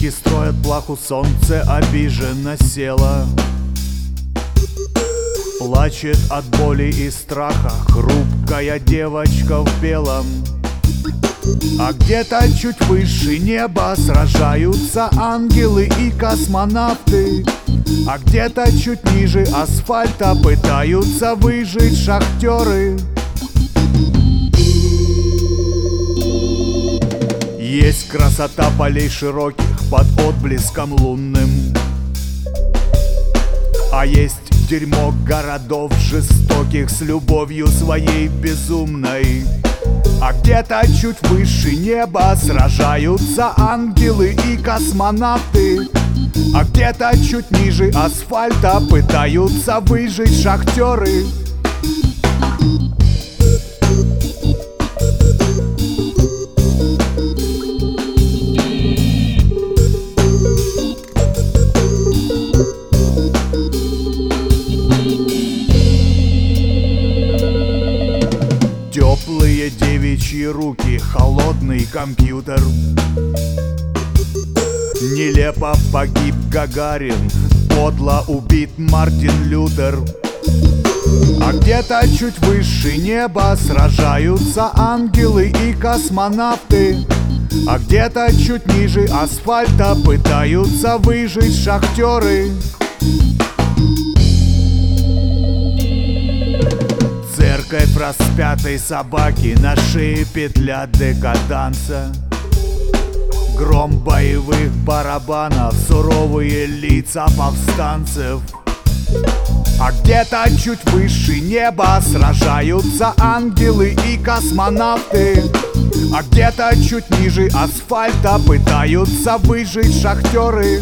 Ноги строят плаху, солнце обиженно село. Плачет от боли и страха хрупкая девочка в белом. А где-то чуть выше неба сражаются ангелы и космонавты. А где-то чуть ниже асфальта пытаются выжить шахтеры. Есть красота полей широких под отблеском лунным, а есть дерьмо городов жестоких с любовью своей безумной. А где-то чуть выше неба сражаются ангелы и космонавты. А где-то чуть ниже асфальта пытаются выжить шахтеры. Теплые девичьи руки, холодный компьютер. Нелепо погиб Гагарин, подло убит Мартин Лютер. А где-то чуть выше неба сражаются ангелы и космонавты. А где-то чуть ниже асфальта пытаются выжить шахтеры. Церковь распятой собаки, на шее петля декаданса. Гром боевых барабанов, суровые лица повстанцев. А где-то чуть выше неба сражаются ангелы и космонавты. А где-то чуть ниже асфальта пытаются выжить шахтеры.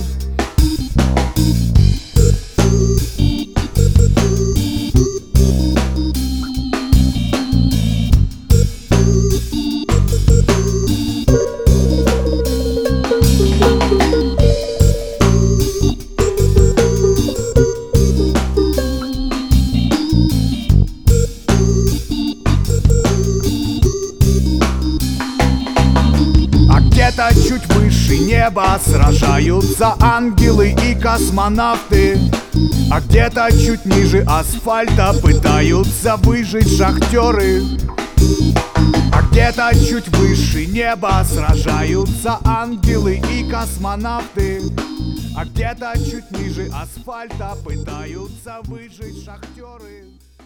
Где-то чуть выше неба сражаются ангелы и космонавты. А где-то чуть ниже асфальта пытаются выжить шахтеры. А где-то чуть выше неба сражаются ангелы и космонавты. А где-то чуть ниже асфальта пытаются выжить шахтеры.